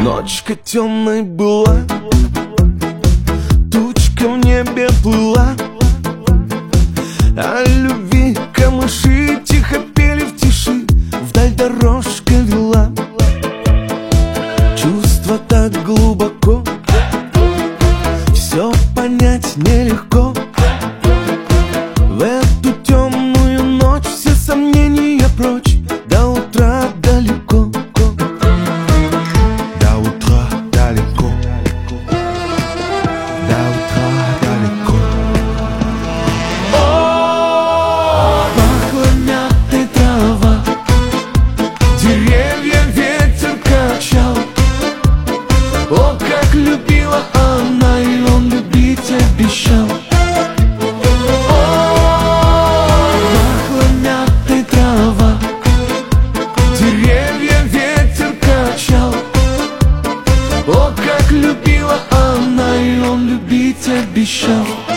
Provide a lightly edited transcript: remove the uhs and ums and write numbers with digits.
Ночка темной была, тучка в небе плыла, о любви камыши тихо пели в тиши, вдаль дорожка вела. Чувство так глубоко, все понять нелегко. В эту темную ночь все сомнения прочь, до утра далеко. До утра далеко. До утра далеко. О, пахла мятой трава, деревья ветер качал. О, как любила она, и он любить обещал. О, как любила она, и он любить обещал.